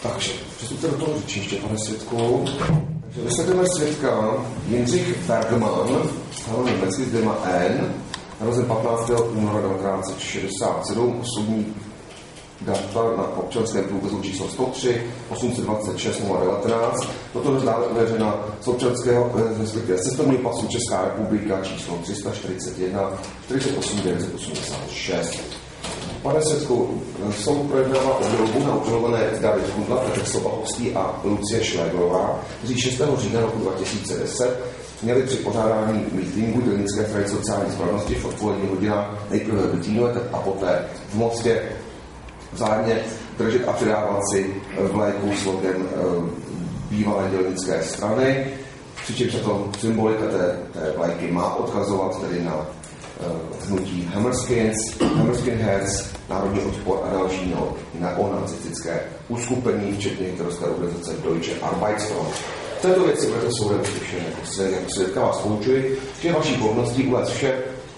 Takže přestupte do toho řečniště, pane svědku. Takže vysvětlíme svědka Jindřich Bergman, stále německy s dvěma N, narozen 15. února 1967, osobní data na občanském průkazu číslo 103, 826 019. Toto je dále uvěřena z občanského, respektive cestovního pasu Česká republika číslo 341 48 986. Pane svědku, soud projednává obžalobu na obžalované David Kundla, Petr Sobachovský a Lucie Šléglová, kteří 6. října roku 2010 měli při pořádání mítinku Dělnické strany sociální spravedlnosti v odpoledních hodinách nejprve v Betínové a poté v Mostě vzájemně držet a předávat si vlajku s logem bývalé dělnické strany, přičemž tato symbolika té vlajky má odkazovat tedy na hnutí Hammerskinheads, Národní odpor a další neonacistické uskupení, včetně některé organizace Deutsche Arbeitsfront. V této věci budete soudem slyšen jako svědka vás poučuji, že je vaší povinností uvést vše,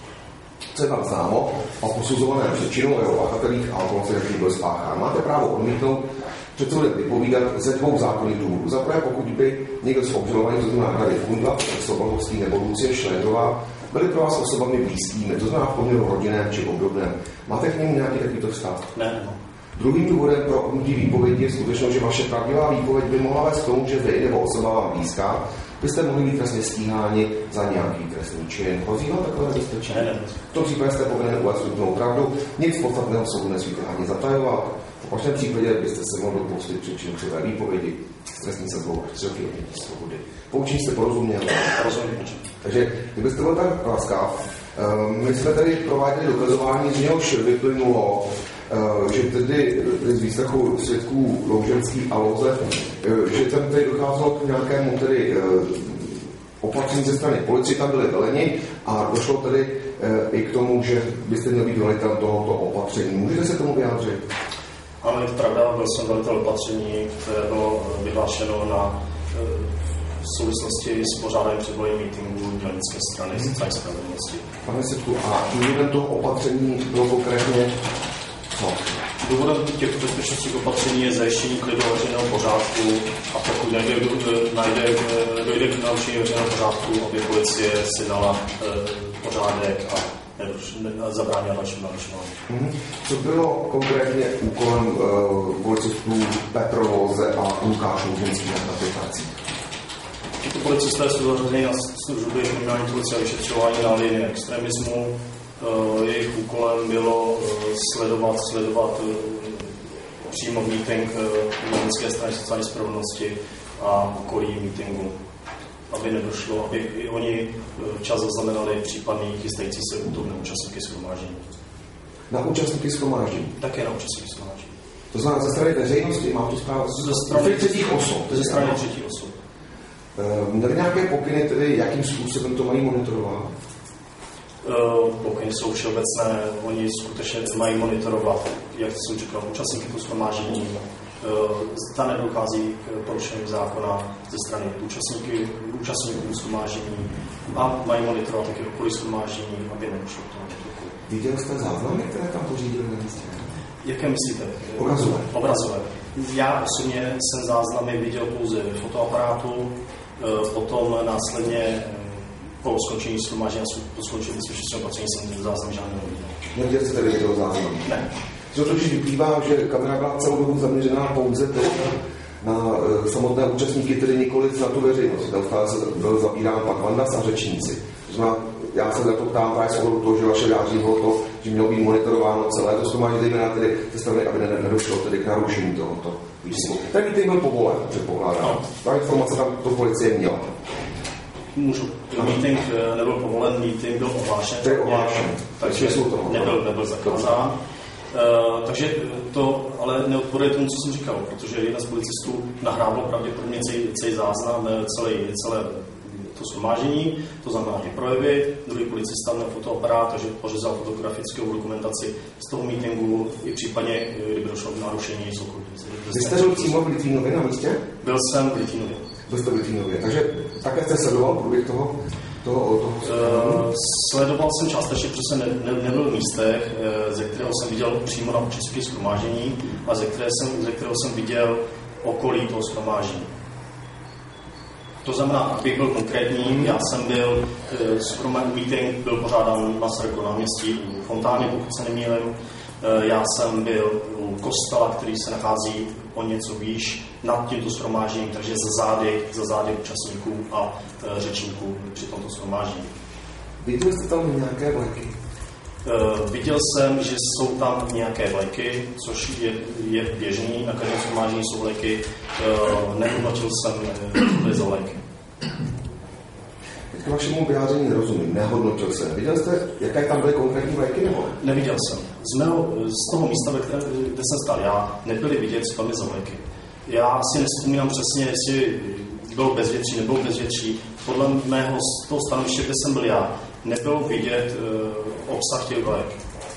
co je vám známo o posuzovaném přečinu o jeho pachatelích a okolnostech, který byl spáchán. Máte právo odmítnout před soudem vypovídat ze dvou zákonných důvodů. Za prvé, pokud by někdo z obžalovaných, to znamená David Kundla, Sobachovský nebo Lucie Šléglová, byli pro vás osobami blízkými, to znamená v poměru rodinném či obdobném. Máte k němu nějaký takovýto vztah? Ne. Druhým důvodem pro odmítnutí výpovědi je skutečnost, že vaše pravdivá výpověď by mohla vést k tomu, že vy nebo osoba vám blízká byste mohli být trestně stíháni za nějaký trestný čin. Hrozí vám takové nebezpečí? Ne. V tom případě jste povinen uvést úplnou pravdu, nic podstatného soudu nesmíte ani zatajovat. V vašem případě byste se mohli dopustit příčinu křivé výpovědi s trestní sazbou až 3 roky odnětí svobody. Poučení jste porozuměli? Rozumím. Takže kdybyste byl tak láskav, my jsme tady prováděli dokazování, z něhož vyplynulo, že tedy z výslechu svědků Louženský a Louze, že tam tady docházelo k nějakému tedy opatření ze strany policie, tam byli veleni a došlo tedy i k tomu, že byste měl být velitel tohoto opatření. Můžete se tomu vyjádřit? Ano, je to pravda, byl jsem velitel opatření, které bylo vyhlášeno na v souvislosti s pořádáním předvolební mítinku Dělnické strany sociální spravedlnosti. Pane svědku, a důvodem toho opatření bylo konkrétně co? Důvodem těchto bezpečnostních opatření je zajištění klidu veřejného pořádku a pokud dojde k narušení veřejného pořádku, aby policie si dala pořádek a zabránila dalším narušování. Co bylo konkrétně úkolem policistů Petr Louze a Lukáš Louženský na těch akcích? Tito policisté jsou zařazeni na služby kriminální policie a vyšetřování na linii extremismu. Jejich úkolem bylo sledovat přímo mítink Dělnické strany sociální spravedlnosti a okolí mítingu, aby nedošlo, aby i oni včas zaznamenali případný chystající se útok na účastníky shromáždění. Na účastníky shromáždění? Také na účastníky shromáždění. To znamená ze strany veřejnosti, mám to zprávu? Ze strany třetích osob. Ze strany třetích osob. Měli nějaké pokyny, tedy jakým způsobem to mají monitorovat? Pokyny jsou všeobecné, oni skutečně mají monitorovat, jak jsem říkal, účastníky po shromáždění. Zda nedochází k porušení zákona ze strany účastníků shromáždění a mají monitorovat taky okolí shromáždění, aby nedošlo k tomu útoku. Viděl jste záznamy, které tam pořídili na místě? Jaké myslíte? Obrazové. Já osobně jsem záznamy viděl pouze ve fotoaparátu, potom následně po skončení shromáždění a po skončení bezpečnostního opatření jsem záznam žádného neviděl. Neviděl jste tady video záznam? Ne. Co totiž vyplývá, že kamera byla celou dobu zaměřená pouze na samotné účastníky, tedy nikoli na tu veřejnost. Neustále se byl zabírán pan Vandas a řečníci. Já se za to ptám právě z ohledu toho, že vaše vyjádření bylo to, že mělo být monitorováno celé to shromáždění, zejména tedy ze strany, aby nedošlo tedy k narušení tohoto výsledku. Ten meeting byl povolen, předpokládám. Ta informace tam to policie měla. Můžu. Meeting nebyl povolen, meeting byl ohlášen. To je ohlášen. Takže nebyl zakázán. Takže to ale neodporuje tomu, co jsem říkal, protože jeden z policistů nahrával pravděpodobně celý záznam, celé to shromáždění, to znamená ty projevy, druhý policista měl fotoaparát, takže pořezal fotografickou dokumentaci z toho meetingu i případně, kdyby došlo k narušení z okolí. Vy jste byl přímo v Litvínově na místě? Byl jsem v Litvínově. Byl jste v Litvínově, takže také jste sledoval průběh toho sledoval jsem částečně, protože jsem nebyl v místech, ze kterého jsem viděl přímo na účastníky shromáždění a ze kterého jsem viděl okolí toho shromáždění. To znamená, abych byl konkrétní, já jsem byl, meeting byl pořádán na Masarykovo náměstí u Fontány, pokud se nemýlím. Já jsem byl u kostela, který se nachází o něco výš nad tímto shromážděním, takže za zády účastníků a řečníků při tomto shromáždění. Viděl jste tam nějaké vlajky? Viděl jsem, že jsou tam nějaké vlajky, což je běžný, na každém shromáždění jsou vlajky. Nehodnotil jsem tyhle za vlajky. K vašemu vyjádření nerozumím, nehodnotil jsem. Viděl jste, jaké tam byly konkrétní vlajky nebo? Neviděl jsem. Z toho místa, kde jsem stál já, nebyly vidět, co tam je za vlajky. Já si nevzpomínám přesně, jestli bylo bezvětří, nebylo bezvětří. Podle mého z toho stanoviště, kde jsem byl já, nebylo vidět obsah těch vlajek.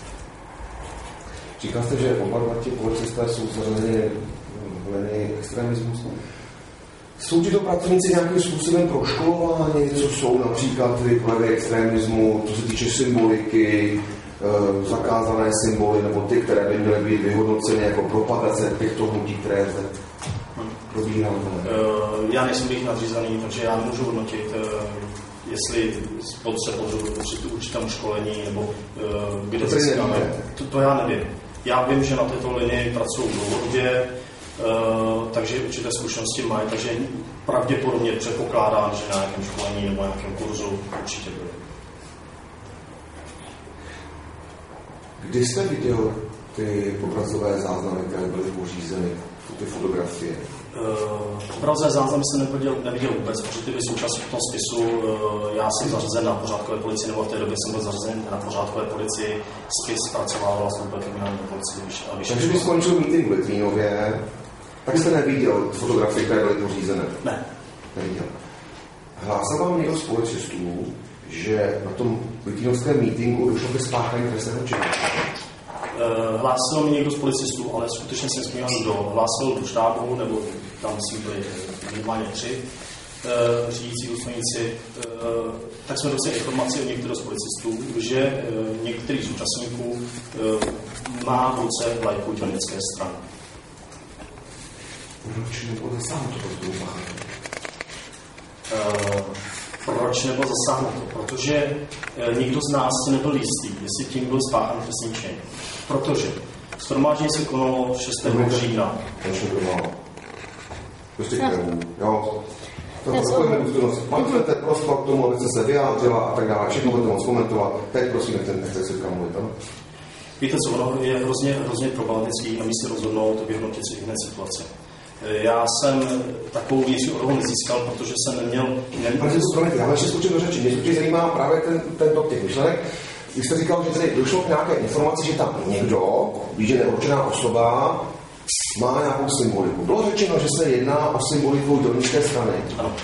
Říkal jste, že oba dva ti policisté jsou zařazeni v linii extremismu. Jsou tito pracovníci nějakým způsobem proškolováni, co jsou například ty projevy extremismu, co se týče symboliky, zakázané symboly, nebo ty, které by měly být vyhodnoceny jako propagace těchto hnutí, které zde probíháme? Já nejsem bych nadřízený, takže já nemůžu hodnotit, jestli se podřebuji určitému školení, nebo kde se získáme. To já nevím. Já vím, že na této linii pracují dlouhodobě, takže určité zkušenosti mají, takže pravděpodobně předpokládám, že na nějakém školení nebo nějakém kurzu určitě byli. Kdy jste viděl ty obrazové záznamy, které byly pořízeny, ty fotografie? Obrazové záznamy jsem neviděl vůbec, protože ty byly součástí v tom spisu. Já jsem zařazen na pořádkové policii, nebo v té době jsem byl zařazen na pořádkové policii. Spis zpracovávala služba kriminální policie. Takže když skončil meeting v Litvínově, tak jste neviděl fotografie, které byly pořízené? Ne. Neviděl. Hlásal vám někdo z policistů, že na tom litvínovském meetingu došlo ke spáchání trestného činu? Hlásil mi někdo z policistů, ale skutečně jsem vzpomínal, kdo hlásil do štábu, nebo tam jsme byli minimálně 3 řídící důstojníci, tak jsme dostali informaci od některých z policistů, že některý z účastníků má v ruce vlajku dělnické strany. Proč nebylo zasáhnuto to Proč nebylo zasáhnuto? Protože nikdo z nás si nebyl jistý, jestli tím byl spáchán trestný čin. Protože shromáždění se konalo 6. října. Prostě jo. To takové nedůstojnost. Máte prostor k tomu, abyste se vyjádřila a tak dále. Všechno budete moc komentovat. Teď prosím, nechce se kam mluvit. Víte co, ono je hrozně problematický na místě rozhodnout, vyhodnotit si hned situaci. Já jsem takovou větší odvahu nezískal, protože jsem neměl... Já ještě skočím do řeči. Mě skutečně zajímá právě ten tok těch myšlenek. Vy jste říkal, že tady došlo k nějaké informaci, že tam někdo, víš, že neurčená osoba, má nějakou symboliku. Bylo řečeno, že se jedná o symboliku dělnické strany. Ano.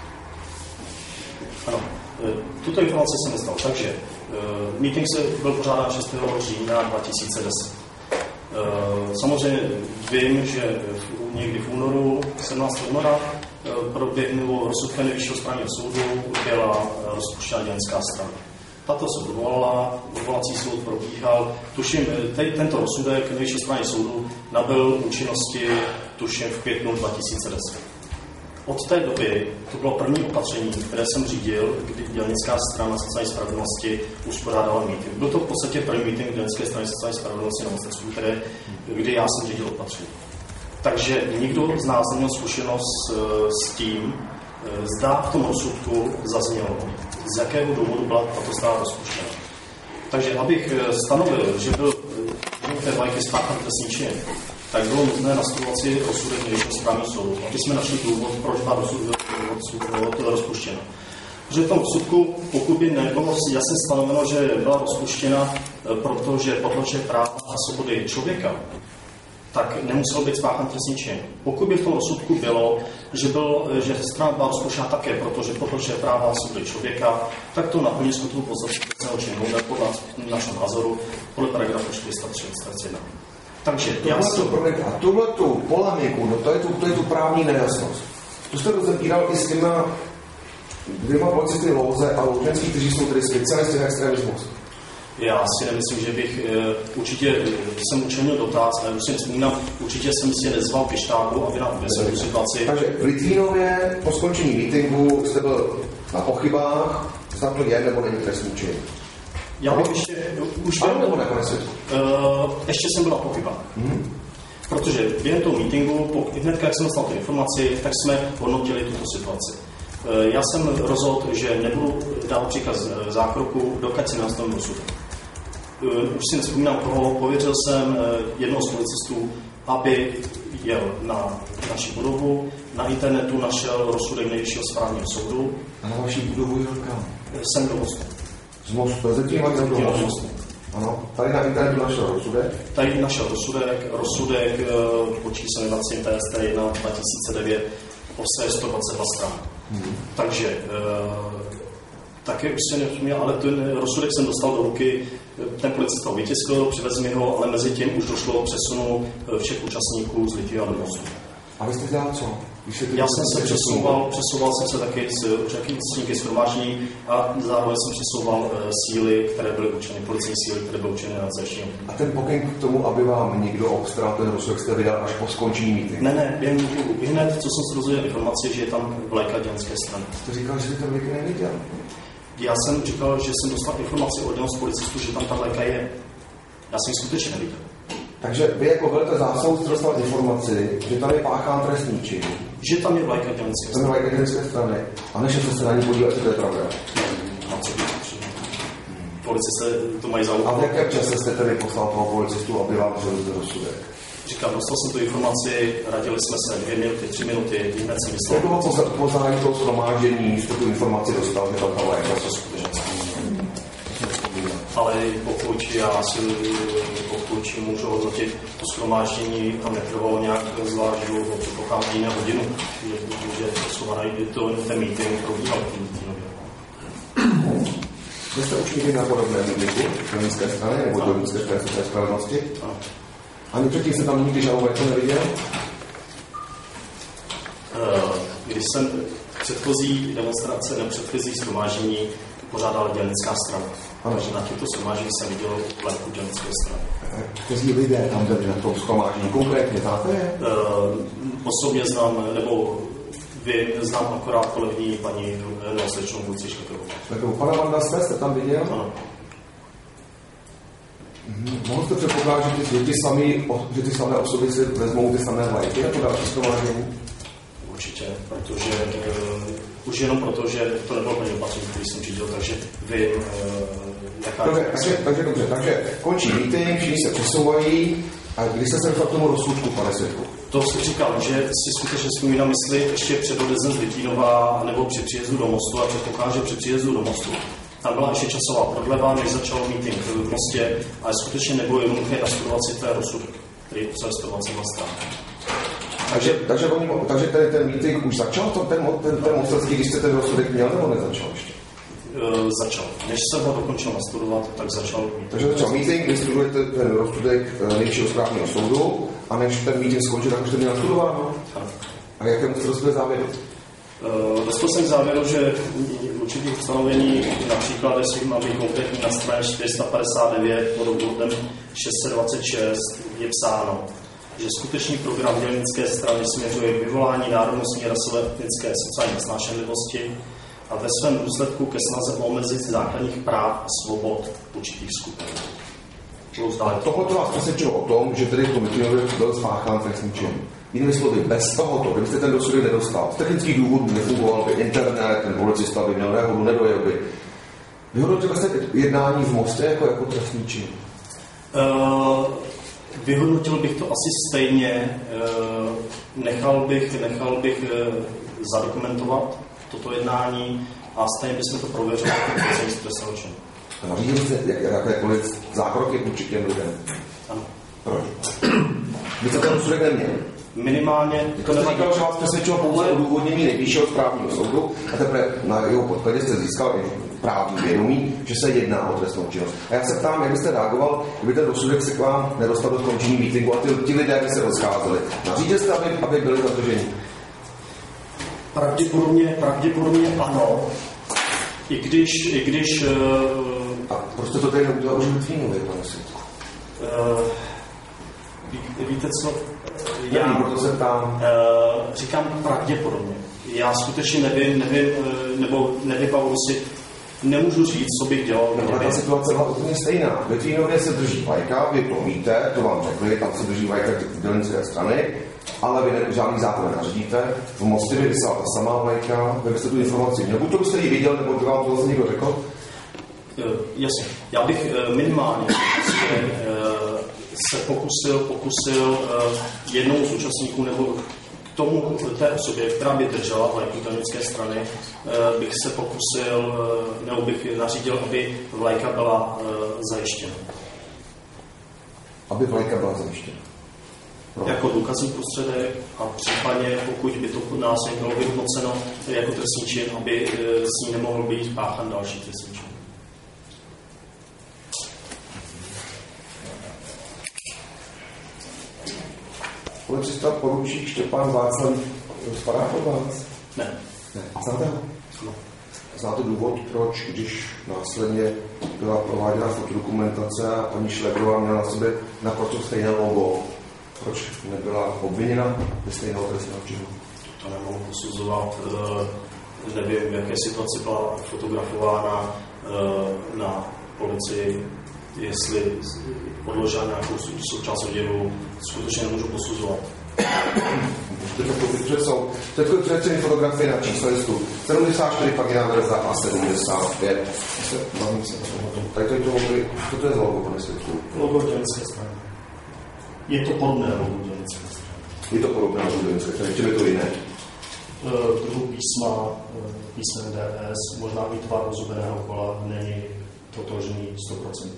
Ano. Tuto informaci jsem dostal. Takže meeting se byl pořádán 6. října 2010. Samozřejmě vím, že někdy v únoru, 17. února, proběhnulo rozsudkem Nejvyššího správního soudu, byla rozpuštěna dělnická strana. Tato se odvolala, odvolací soud probíhal. Tuším, tento rozsudek Nejvyššího správního soudu nabyl účinnosti, tuším, v květnu 2010. Od té doby to bylo první opatření, které jsem řídil, kdy dělnická strana sociální spravedlnosti uspořádala meeting. Byl to v podstatě první meeting dělnické strany sociální spravedlnosti na Mostecku, kdy já jsem řídil opatření. Takže nikdo z nás neměl zkušenost s tím, zda v tom rozsudku zaznělo, z jakého důvodu byla tato strana rozpuštěna. Takže abych stanovil, že byl té vlajky spáchán trestný čin, tak bylo nutné nastudovat si rozsudek Nejvyššího správního soudu, aby jsme našli důvod, proč byla rozpuštěna. Protože v tom rozsudku, pokud by nebylo jasně stanoveno, že byla rozpuštěna, protože potlačuje práva a svobody člověka, tak nemuselo být spáchán trestný čin. Pokud by v tom rozsudku bylo, že strana byla rozpuštěna také, protože potlačuje práva a svobody člověka, tak to naplní skutkovou podstatu trestného činu, podle našeho názoru, podle paragrafu 431. Takže a tuhletu polemiku, no to je tu právní nejasnost. Tu jste rozebíral i s dvěma policisty Louze a Loučenský, kteří jsou tedy specialisty na extremismus. Já si nemyslím, že bych určitě jsem učinil dotaz, ale už si nevzpomínám, určitě jsem si nezval ke štábu, aby nám objasnil tu situaci. Takže v Litvínově po skončení meetingu jste byl na pochybách, zda to je nebo není trestný čin. Já bych ještě... Už ano, nebo nakonec ještě jsem byl na pochybách. Protože během toho meetingu, hnedka jak jsem dostal tu informaci, tak jsme hodnotili tuto situaci. Já jsem rozhodl, že nebudu dát příkaz zákroku, dokud se nenastavím rozsudek. Už si nevzpomínám koho, pověřil jsem jednoho z policistů, aby jel na naši budovu, na internetu našel rozsudek Nejvyššího správního soudu. A na vaší budovu jel kam? Jsem do Mostu. Z Mostu, zatím máte do Mostu. Ano, tady na internetu našel rozsudek? Tady našel rozsudek pod číslem 20 TST 1 2009 obsahuje 122 stran. Takže také už se nevzpomněl, ale ten rozsudek jsem dostal do ruky, ten policista ho vytiskl, přivezl mi ho, ale mezi tím už došlo k přesunu všech účastníků z Litvy a do Mostu. A vy jste dělal co? Já jsem se přesouval jsem se taky s účastníky shromáždění a zároveň jsem přesouval síly, které byly určeny, policejní síly, které byly určeny na zajištění. A ten pokyn k tomu, aby vám někdo obstaral ten rozsudek, jste vydal až po skončení meetingu? Ne, během meetingu. Hned, co jsem se dozvěděl informaci, že je tam vlajka dělnické strany. Jste říkal, že jste to vlajky neviděl? Já jsem říkal, že jsem dostal informaci od jednoho z policistů, že tam ta vlajka je. Já jsem ji skutečně neviděl. Takže vy jako velitel zásahu jste dostal informaci, že tam je páchán trestný čin. Že tam je vlajka dělnické strany. Tam je vlajka dělnické strany. A než jste se na ní podívat, že to je pravda. Policisté to mají za úkol. A v jakém čase jste tedy poslal toho policistu, aby vám převezl rozsudek? Říkám, dostal jsem tu informaci, radili jsme se 2 minuty, 3 minuty, hned jsem myslel. Jak bylo po zahájení toho shromáždění, jste tu informaci dostal, že tam ta vlajka se skutečně. Ale pokud můžu hodnotit to shromáždění, tam netrvalo nějak zvlášť dlouho, předpokládám na hodinu, že ten meeting probíhal v Litvínově. Vy jste už někdy na podobném meetingu dělnické strany nebo dělnické strany spravedlnosti? Ano. Ani předtím jste tam nikdy žádnou vlajku neviděl? Když jsem předchozí demonstrace nebo předchozí shromáždění pořádala dělnická strana. Takže na těchto shromáždění jsem viděl vlajku dělnické strany. Kteří lidé tam byli na tom shromáždění? Konkrétně znáte je? Osobně znám, nebo znám akorát kolegyni paní slečnou Luci Šlekovou. Pana Vanda jste tam viděl? Ano. Mohl jste předpokládat, že ty samé osoby si vezmou ty samé vlajky jako další shromáždění? Určitě, protože už jenom proto, že to nebylo plně opatření, který jsem řídil, takže vím, jaká... Takže končí meeting, všichni se přesouvají a když jste se dostal k tomu rozsudku, pane svědku? To si říkal, že si skutečně vzpomínám, jestli ještě před odjezdem z Litvínova nebo při příjezdu do Mostu a předpokládám, že při příjezdu do Mostu. Tam byla ještě časová prodleva, než začal meeting v Mostě, ale skutečně nebylo jednoduché nastudovat si ten rozsudek, který obsahuje 122 stran. Takže ten meeting už začal, ten mostecký, když jste ten rozsudek měl, nebo nezačal ještě? Začal. Než jsem ho dokončil nastudovat, tak začal meeting. Takže začal meeting, vy studujete ten rozsudek Nejvyššího správního soudu a než ten meeting skončil, tak už jste měl nastudováno? A jakému jste dospěl závěru? Dospěl jsem k závěru, že určitých ustanovení, například, jestli mám být konkrétní na straně 459 pod bodem 626 je psáno, že skutečný program dělnické strany směřuje k vyvolání národnostní, rasové, etnické a sociální snášenlivosti a ve svém důsledku ke snaze omezit základních práv a svobod určitých skupin. Tohle vás přesvědčilo o tom, že tedy to meetingově byl spáchán trestný čin. Jinými slovy, bez tohoto, kdybyste ten rozsudek nedostal, z technických důvodů nefungoval by internet, ten policista by měl nehodu, nedojel by. Vyhodnotil jste jednání v Mostě jako trestný čin? Vyhodnotil bych to asi stejně. Nechal bych zadokumentovat toto jednání a stejně bychom to prověřili jako trestného činu. A nařídili jste jakékoliv zákroky vůči těm lidem? Ano. Proč? Vy jste ten rozsudek neměl? Minimálně... To neříkal, že vás přesvědčilo pouze odůvodnění Nejvyššího správního soudu a teprve na jeho podkladě jste získal i právní vědomí, že se jedná o trestnou činnost. A já se ptám, jak byste reagoval, kdyby ten rozsudek se k vám nedostal do skončení meetingu a ti lidé by se rozcházeli. Nařídil jste, aby byli zadrženi? Pravděpodobně ano. I když A proč to tady neudělal už Litvínově, pane svědku? Víte co? Já proto se ptám. Říkám pravděpodobně. Já skutečně nevím, nebo nevybavuji si, nemůžu říct, co bych dělal. No, ta situace byla úplně stejná. V Litvínově se drží vlajka, vy to víte, to vám řekli, tam se drží vlajka dělnické strany, ale vy žádný zákon nenařídíte. V Mostě by vysela ta samá vlajka, vy byste tu informaci měl. Buď to byste ji viděl, nebo by vám to zase někdo řekl? Jasně. Já bych minimálně se pokusil jednou z účastníků nebo té osobě, která by držela vlajku dělnické strany, bych se pokusil, nebo bych nařídil, aby vlajka byla zajištěna. Aby vlajka byla zajištěna. Jako důkazní prostředek a případně, pokud by to násilí bylo vyhodnoceno jako trestný čin, aby s ní nemohl být páchan další trestný čin. Policista poručík Štěpán Václav spadá pod vás? Ne. Znáte ho? No. Znáte důvod, proč, když následně byla prováděna fotodokumentace a paní Šlegrová měla na sobě naprosto stejné logo, proč nebyla obviněna ze stejného trestného činu? To nemohu posuzovat. Nevím, v jaké situaci byla fotografována na policii, jestli odložila nějakou součást oděvu, skutečně nemůžu posuzovat. Předtím fotografie na číslo listu 74, pak je verza a 75. Bavím se na tom. Tady to mohli, co to je za logo, pane svědku? Logo dělnické strany. Je to podobné logo dělnické strany. Je to podobné logo dělnické strany, čím je to jiné? Druhu písmen DS, možná i tvar ozubeného kola není totožný 100%.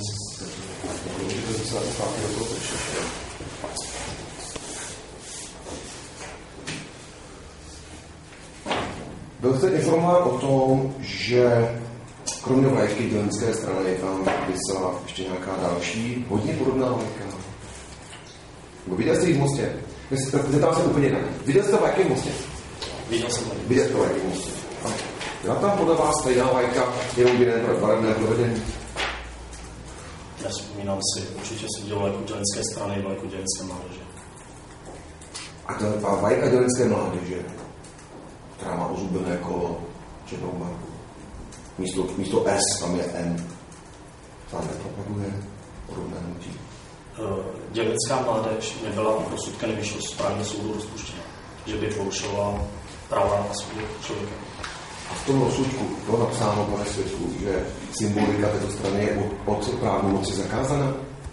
Byl jste informován o tom, že kromě vlajky dělnické strany tam vysela ještě nějaká další, hodně podobná vlajka? Viděl jste ji v Mostě? Zeptám se úplně jinak. Viděl jste vlajky v Mostě? Viděl jsem vlajky. Viděl jste vlajky v Mostě. Byla tam podle vás stejná vlajka, jenom jiné barevné provedení? Nevzpomínám si, určitě jsem viděl vlajku dělnické strany, vlajku dělnické mládeže. A ta vlajka dělnické mládeže, která má ozubené kolo, černou barvu. Místo S tam je M. Tam nepropaguje podobné hnutí. Dělnická mládež nebyla rozsudkem Nejvyššího správního soudu rozpuštěna, že by porušovala práva a svobody člověka. A v tom rozsudku bylo napsáno, pane svědku, že symbolika této strany je od právní moci zakázaná?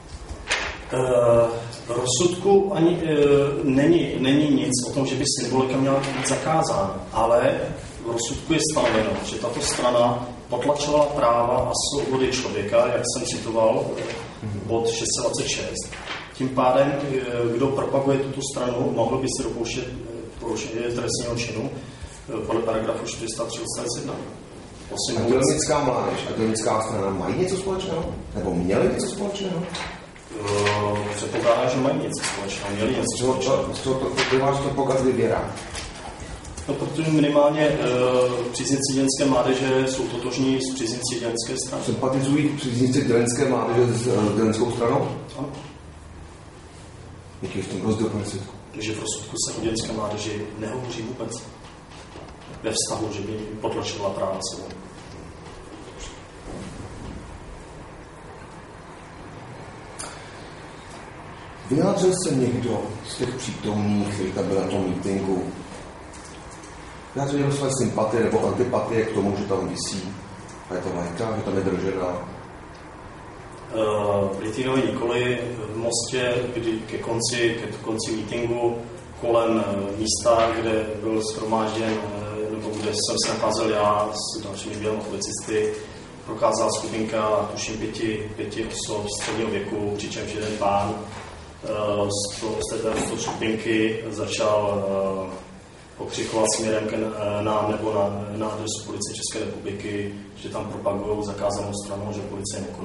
V rozsudku ani není nic o tom, že by symbolika měla být zakázána, ale v rozsudku je stanoveno, že tato strana potlačovala práva a svobody člověka, jak jsem citoval, bod 626. Tím pádem, kdo propaguje tuto stranu, mohl by se dopouštět porušení trestního činu podle paragrafu 431. A dělnická mládež a dělnická strana mají něco společného? Nebo měli něco společného? Předpokládám, že mají něco společného. Měli něco společného. Z toho to váš propagand vybírá? No, protože minimálně příznivci dělnické mládeže jsou totožní s příznivci dělnické strany. Sympatizují příznivci dělnické mládeže s dělnickou stranou? Ano. Jaký je v tom rozdíl, pane svědku? Takže v rozsudku se o dělnické mládeži nehovoří vůbec. Ve vztahu, že by potlačovala práva sebou. Vyjádřil se někdo z těch přítomných, kteří tam byli na tom mítinku, vyjádřil někdo své sympatie nebo antipatie k tomu, že tam visí a je to vlajka, že tam je držená? V Litvínově nikoli. V Mostě, kdy ke konci mítinku kolem místa, kde byl shromážděn, nebo kde jsem se nacházel já s dalšími bělými policisty, prokázala skupinka, tuším, pěti osob středního věku, přičemž jeden pán z této skupinky začal pokřikovat směrem k nám nebo na adresu policie České republiky, že tam propagují zakázanou stranu, že policie nekoná.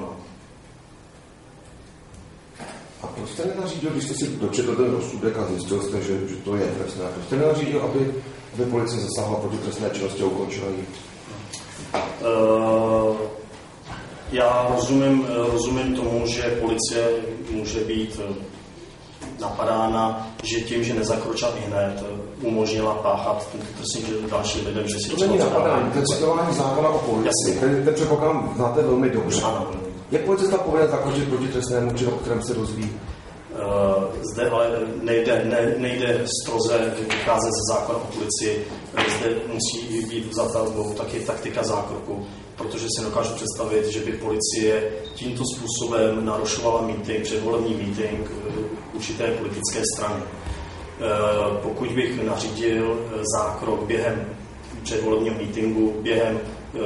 A proč jste nenařídil, když jste si dočetl ten rozsudek a zjistil jste, že to je trestné, proč jste nenařídil, aby policie zasáhla proti trestné činnosti a ukončila ji? Já rozumím tomu, že policie může být napadána, že tím, že nezakročila ihned, umožnila páchat tento trestný čin dalším lidem, že si to není napadání, to je citování zákona o policii. Ten předpoklad znáte velmi dobře. Ano. Je policista povinen zakročit proti trestnému činu, o kterém se dozví? Zde ale nejde stroze vycházet ze zákona o policii. Zde musí být vzata taky taktika zákroku, protože si dokážu představit, že by policie tímto způsobem narušovala meeting, předvolební meeting určité politické strany. Pokud bych nařídil zákrok během předvolebního meetingu, během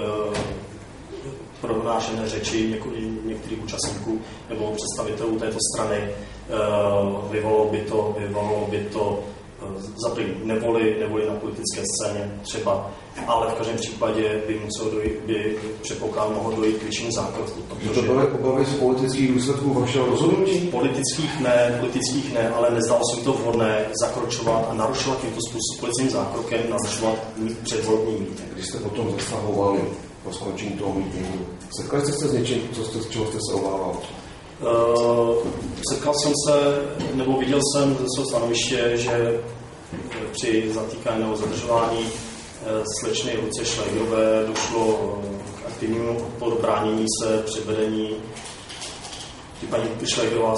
pronášené řeči některých účastníků nebo představitelů této strany, vyvolalo by to za první nevoli na politické scéně třeba, ale v každém případě by předpokládal mohl dojít k většímu zákroku. To byly obavy z politických důsledků vašeho rozhodnutí? Politických ne, ale nezdalo se mi to vhodné zakročovat a narušovat tímto způsobem policejním zákrokem, narušovat předvolební meeting. Když jste potom zasahovali po skončení toho meetingu, setkali jste se s něčím, čeho jste se obával? Setkal jsem se, nebo viděl jsem ze svého stanoviště, že při zatýkání nebo zadržování slečny Lucie Šlégrové došlo k aktivnímu odporu, bránění se, převedení. Paní Šlégrová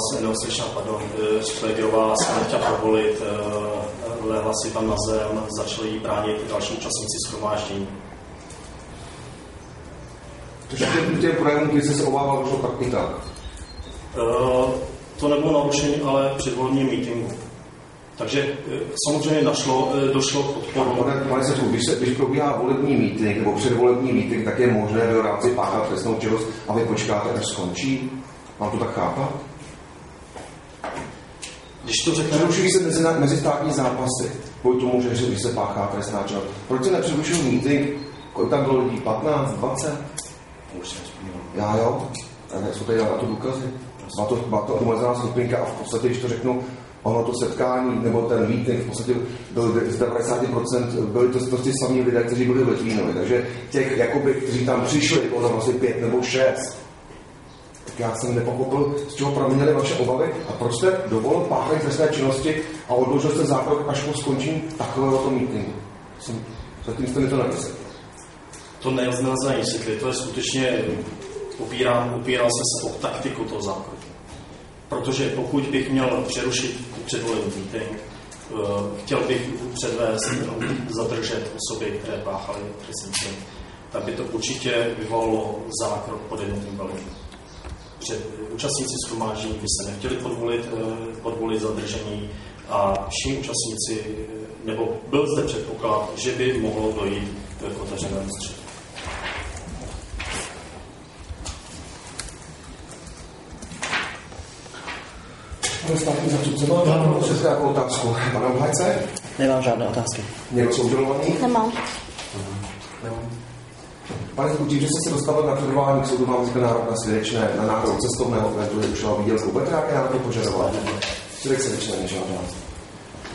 se nechtěla povolit, lehla si tam na zem, začali jí bránit další účastníci shromáždění. Takže těm projevům, když jste se obával, došlo tak i tak? To nebylo narušení, ale předvolební meetingu. Takže samozřejmě došlo k odporu. Pane Sečku, když probíhá volební meeting nebo předvolební meeting, tak je možné v rámci páchat trestnou činnost a vy počkáte, až skončí? Mám to tak chápat? Když to řekne... Přerušují se mezistátní zápasy kvůli tomu, že když se páchá trestná činnost. Proč se nepřerušují meeting? Kolik tam bylo lidí? 15? 20? Už jsem vzpomínal. Já jo? Tak jsou tady na to důkazy. Má to omezená skupinka a v podstatě, když to řeknu, ono to setkání nebo ten meeting v podstatě byl z 90% byli to ty samý lidé, kteří byli v Litvínově. Takže těch, jakoby, kteří tam přišli, bylo tam asi 5 nebo 6. Tak já jsem nepochopil, z čeho pramenily vaše obavy a proč jste dovolil páchání trestné činnosti a odložil jste zákrok až po skončení takového meetingu. Zatím jste mi to nevysvětlil. To nelze vysvětlit, to je skutečně opíral jsem se o taktiku toho zákroku. Protože pokud bych měl přerušit předvolební meeting, chtěl bych předvést, zadržet osoby, které páchaly trestný čin, tak by to určitě vyvolalo zákrok pod jednotným velení. Účastníci shromáždění by se nechtěli podvolit zadržení a všichni účastníci, nebo byl zde předpoklad, že by mohlo dojít k otevřenému střetu. Pane státní zástupce, mám nějakou otázku. Pane obhájce? Nemám žádné otázky. Někdo jsou obžalovaný? Nemám. Pane Skutí, že jste se dostavil na předvolání k soudu, vám vznikl nárok na svědečné, na nárok cestovného, které ušel výdělku. Budete nějaké nároky požadovat? Svědek svědečné nežádá.